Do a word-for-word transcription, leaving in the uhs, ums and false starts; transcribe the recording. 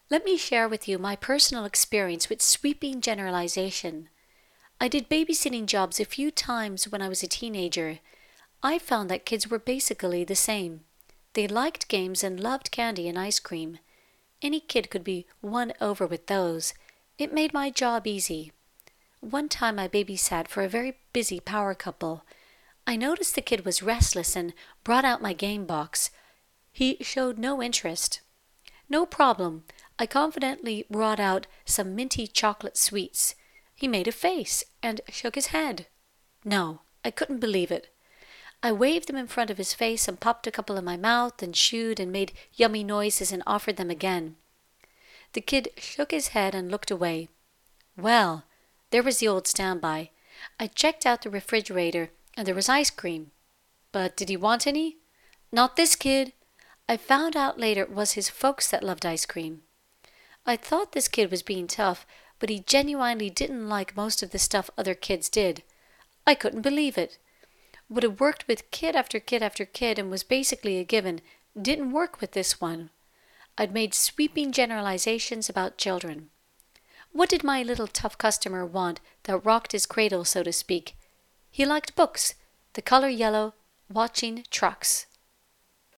Let me share with you my personal experience with sweeping generalization. I did babysitting jobs a few times when I was a teenager. I found that kids were basically the same. They liked games and loved candy and ice cream. Any kid could be won over with those. It made my job easy. One time I babysat for a very busy power couple. I noticed the kid was restless and brought out my game box. He showed no interest. No problem. I confidently brought out some minty chocolate sweets. He made a face and shook his head. No, I couldn't believe it. I waved them in front of his face and popped a couple in my mouth and shooed and made yummy noises and offered them again. The kid shook his head and looked away. Well, there was the old standby. I checked out the refrigerator and there was ice cream. But did he want any? Not this kid. I found out later it was his folks that loved ice cream. I thought this kid was being tough, but he genuinely didn't like most of the stuff other kids did. I couldn't believe it. What had worked with kid after kid after kid and was basically a given didn't work with this one. I'd made sweeping generalizations about children. What did my little tough customer want that rocked his cradle, so to speak? He liked books, the color yellow, watching trucks.